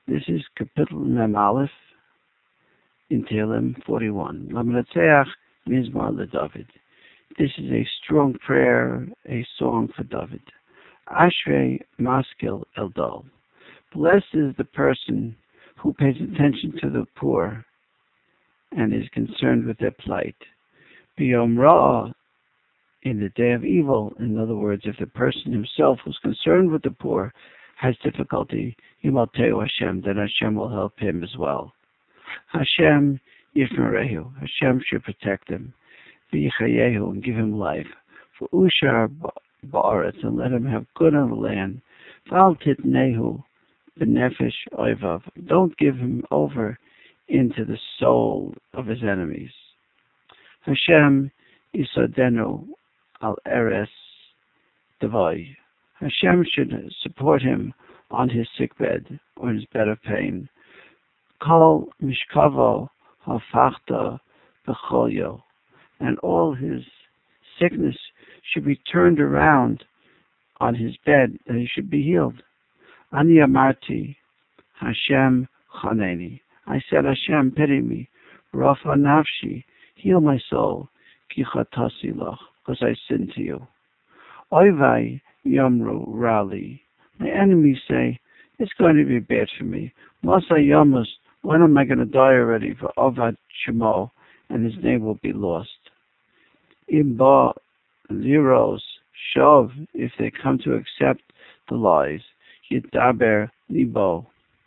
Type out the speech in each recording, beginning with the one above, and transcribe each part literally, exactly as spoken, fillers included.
This is Kapitel Mem Aleph in Tehillim forty-one. Lamanatzeach Mizmar LeDavid. This is a strong prayer, a song for David. Ashrei Maskil Eldol. Blessed is the person who pays attention to the poor and is concerned with their plight. B'yom Ra'ah, in the day of evil, in other words, if the person himself who's concerned with the poor has difficulty, Yimalteu Hashem, then Hashem will help him as well. Hashem Yishmerehu, Hashem should protect him. V'yichayehu, and give him life. For Ushar Ba'aretz, and let him have good on the land. V'al titnehu b'nefesh oivav, don't give him over into the soul of his enemies. Hashem Yisadenu al eres devai. Hashem should support him on his sickbed or his bed of pain. Kol mishkavo hafachta b'cholyo, and all his sickness should be turned around on his bed, that he should be healed. Ani amarti, Hashem chaneni. I said, Hashem, pity me. Rafa nafshi, heal my soul. Ki chatasi loch, because I sinned to you. Oivai yomru rali. My enemies say, it's going to be bad for me. Masa yamus, when am I going to die already? For Avad Shemo, and his name will be lost. Imba liros shov, if they come to accept the lies. Yidaber libo,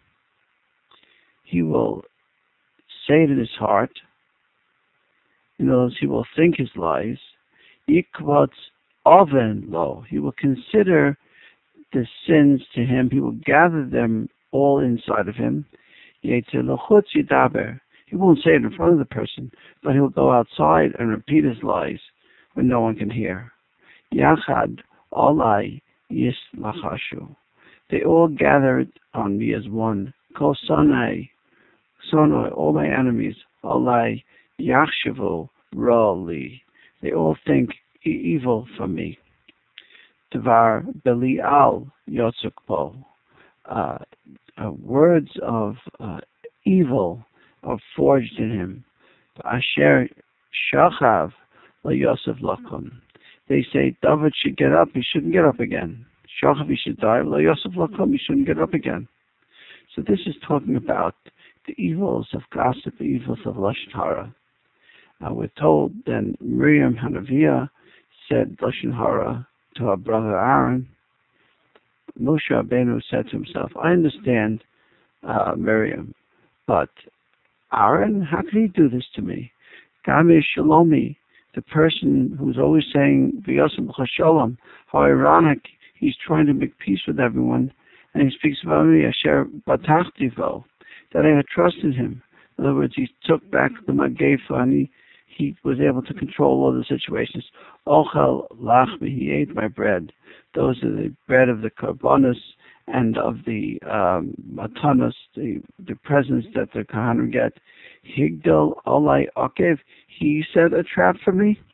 he will say it in his heart. In other words, he will think his lies. Yikvatz oven lo, he will consider the sins to him. He will gather them all inside of him. Yetzer l'chutz yidaber, he won't say it in front of the person, but he'll go outside and repeat his lies when no one can hear. Yachad olai yis lachashu, they all gathered on me as one. Kol sonai, sonai, all my enemies, olai yachshavu ra'li, they all think e- evil from me. Devar belial yotzukpo, uh, uh, words of uh, evil are forged in him. Asher shachav la Yosef lakum, they say David should get up, he shouldn't get up again. Shachav, he should die. La Yosef lakum, he shouldn't get up again. So this is talking about the evils of gossip, the evils of lashon hara. Uh, we're told then Miriam Hanaviah said lashon hara to her brother Aaron. Moshe Rabbeinu said to himself, I understand uh, Miriam, but Aaron, how could he do this to me? Game Shalomi, the person who's always saying V'yosem b'chasholom, how ironic, he's trying to make peace with everyone, and he speaks about me, Asher batachtivo, that I had trusted him. In other words, he took back the Magefa, and he, he was able to control all the situations. Ochel lachmi, he ate my bread. Those are the bread of the karbonos and of the um, matanos, the, the presents that the Kohanim get. Higdal olai okev, he set a trap for me.